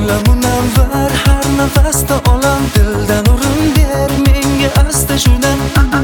Senla munavvar har nafasda olam, dildan o'rin ber menga asta shundan.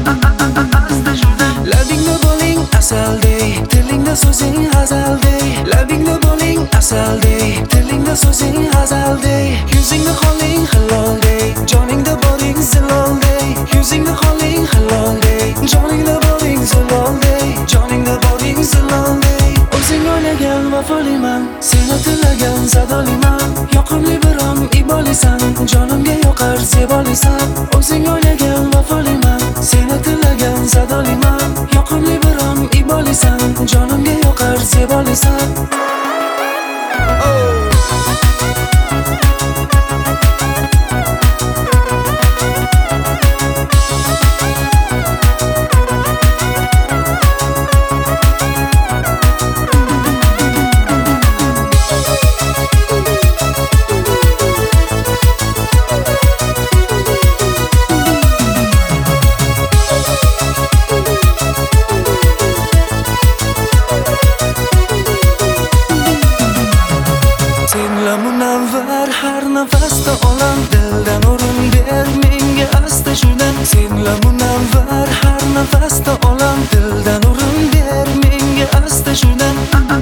Labingda bo'ling asaldey, tilingda so'zing hazaldey. Labingda bo'ling asaldey, tilingda so'zing hazaldey. Yuzingda holing haloldey, joningda boring ziloldey. Yuzingda holing haloldey, joningda boring ziloldey. Joningda boring ziloldey. O'zing o'ylagan vafoliman, seni tilagan sadoliman. Yoqimli biron ibolisan, jonimga yoqar zebolisan. O'zing o'ylagan vafoliman, seni tilagan sadoliman. Yoqimli biron ibolisan, jonimga yoqar zebolisan. Senla munavvar har nafasda olam, dildan o'rin ber menga asta shundan. Senla munavvar har nafasda olam, dildan o'rin ber menga asta shundan.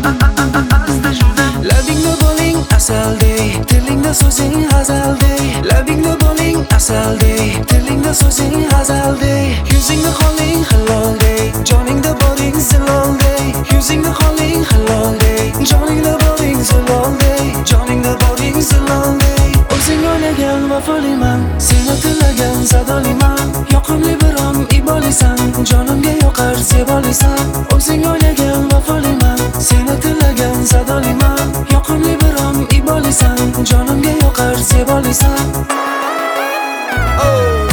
Labingda bo'ling asaldey, tilingda so'zing hazaldey. Labingda bo'ling asaldey, tilingda so'zing hazaldey. Yuzingda holing haloldey, joningda boring ziloldey. Yuzingda holing haloldey, joningda boring ziloldey. Joningda boring ziloldey. O'zing o'ylagan vafoliman, seni tilagan sadoliman. Yoqimli biron ibolisan, jonimga yoqar zebolisan. O'zing o'ylagan vafoliman, seni tilagan sadoliman. Yoqimli biron ibolisan, jonimga yoqar zebolisan.